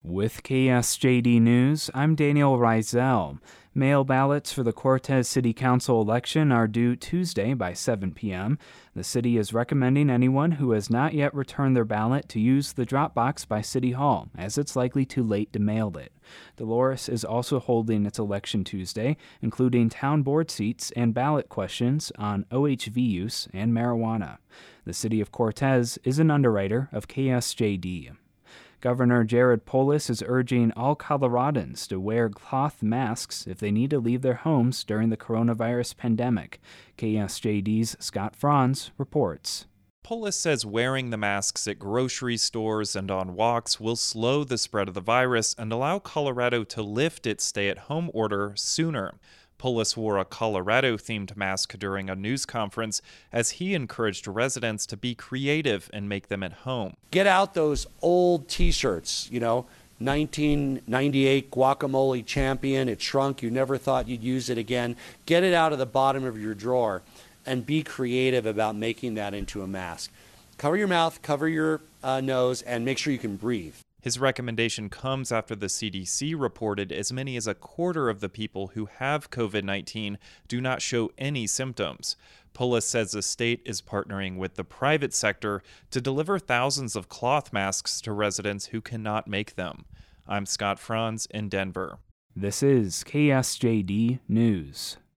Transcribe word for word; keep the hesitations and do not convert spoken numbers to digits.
With K S J D News, I'm Daniel Reisel. Mail ballots for the Cortez City Council election are due Tuesday by seven p.m. The city is recommending anyone who has not yet returned their ballot to use the drop box by City Hall, as it's likely too late to mail it. Dolores is also holding its election Tuesday, including town board seats and ballot questions on O H V use and marijuana. The city of Cortez is an underwriter of K S J D. Governor Jared Polis is urging all Coloradans to wear cloth masks if they need to leave their homes during the coronavirus pandemic. K S J D's Scott Franz reports. Polis says wearing the masks at grocery stores and on walks will slow the spread of the virus and allow Colorado to lift its stay-at-home order sooner. Polis wore a Colorado-themed mask during a news conference as he encouraged residents to be creative and make them at home. Get out those old T-shirts, you know, nineteen ninety-eight guacamole champion, it shrunk, you never thought you'd use it again. Get it out of the bottom of your drawer and be creative about making that into a mask. Cover your mouth, cover your uh, nose, and make sure you can breathe. His recommendation comes after the C D C reported as many as a quarter of the people who have covid nineteen do not show any symptoms. Polis says the state is partnering with the private sector to deliver thousands of cloth masks to residents who cannot make them. I'm Scott Franz in Denver. This is K S J D News.